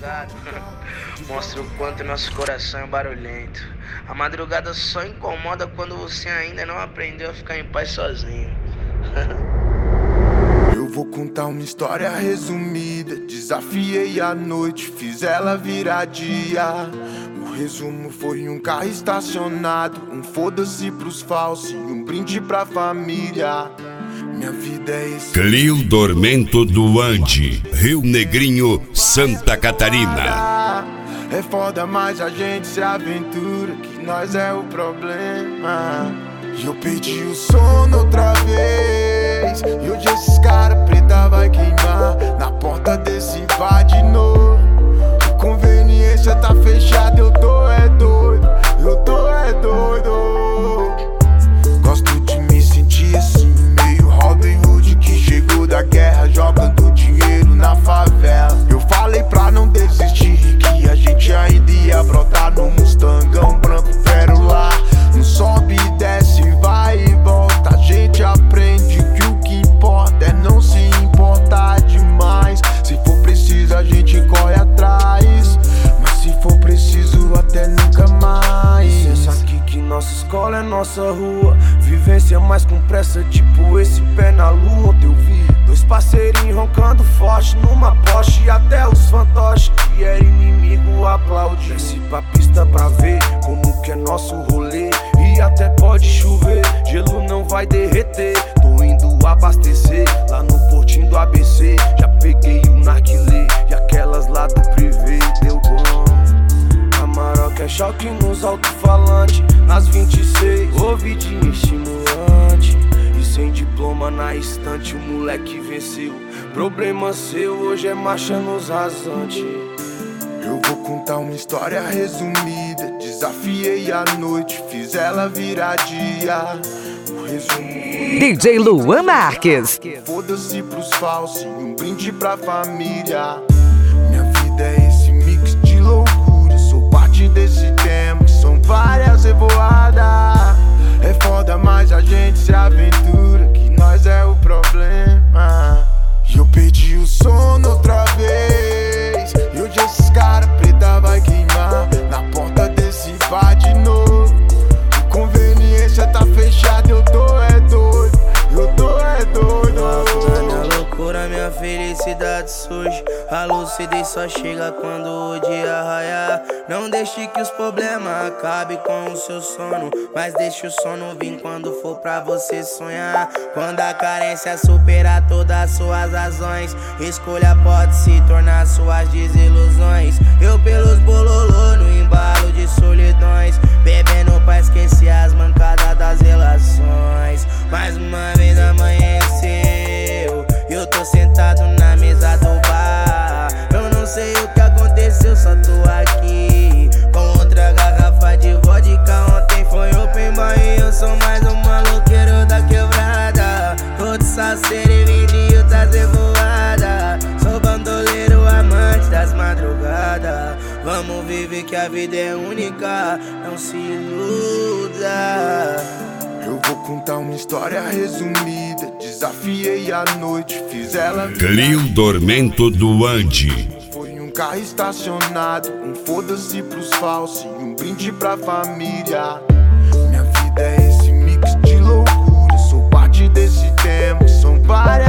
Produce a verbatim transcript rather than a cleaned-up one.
madrugada mostra o quanto nosso coração é barulhento. A madrugada só incomoda quando você ainda não aprendeu a ficar em paz sozinho. Eu vou contar uma história resumida. Desafiei a noite, fiz ela virar dia. O resumo foi um carro estacionado, um foda-se pros falsos e um brinde pra família. Minha vida é esse Clio Dormento do Ande, Rio Negrinho, Santa Catarina. É foda, mas a gente se aventura, que nós é o problema. E eu perdi o sono outra vez, e hoje esses cara preta vai queimar na porta desse bar de novo. Conveniência tá fechada, eu tô é doido, eu tô é doido. Gosto de me sentir assim, meio Robin Hood que chegou da guerra jogando dinheiro na favela. Eu falei pra não desistir, que a gente ainda ia brotar no Mustangão branco pérola. Não sobe e desce, vai e volta, a gente aprende que o que importa é não se importar demais. Se for preciso a gente corre atrás, mas se for preciso até nunca mais. Pensa aqui que nossa escola é nossa rua, vivência mais com pressa, tipo esse pé na lua. Ontem eu vi dois parceirinhos roncando forte numa Porsche, e até os fantoches que era inimigo aplaude. Desce pra pista pra ver como que é nosso rolê, e até pode chover, gelo não vai derreter. Tô indo abastecer lá no portinho do A B C, já peguei o narguilé e aquelas lá do privê, deu bom. A Maroca é choque nos alto-falantes, nas vinte e seis, ouvidinho estimulante. E sem diploma na estante, o moleque venceu. Problema seu, hoje é marcha nos rasantes. Eu vou contar uma história resumida. Desafiei a noite, fiz ela virar dia. O resumo D J Luan Marques. Foda-se pros falsos e um brinde pra família. Minha vida é esse mix de loucura, sou parte desse tema, que são várias revoadas. É foda, mas a gente se aventura, que nós é o problema. E eu perdi o sono outra vez, e hoje esses cara preta vai queimar na porta desse bar de novo. Conveniência tá fechada, eu tô é doido, eu tô é doido. Na minha loucura, minha felicidade surge. A lucidez só chega quando o dia raiar. Não deixe que os problemas acabem com o seu sono, mas deixe o sono vir quando for pra você sonhar. Quando a carência superar todas as suas razões, escolha pode se tornar suas desilusões. Eu pelos bololô no embalo de solidões, bebendo pra esquecer as mancadas das relações. Mais uma vez amanheceu, eu tô sentado na mesa do bar. Eu não sei o que aconteceu, só tô aqui com outra garrafa de vodka. Ontem foi open bar e eu sou mais um maloqueiro da quebrada. Tô de salseiro e vim de outras revoadas. Sou bandoleiro, amante das madrugadas. Vamos viver que a vida é única, não se iluda. Eu vou contar uma história resumida. Desafiei a noite, fiz ela Clio Dormento do Ande. Foi um carro estacionado, um foda-se pros falsos e um brinde pra família. Minha vida é esse mix de loucura, sou parte desse tema, que são várias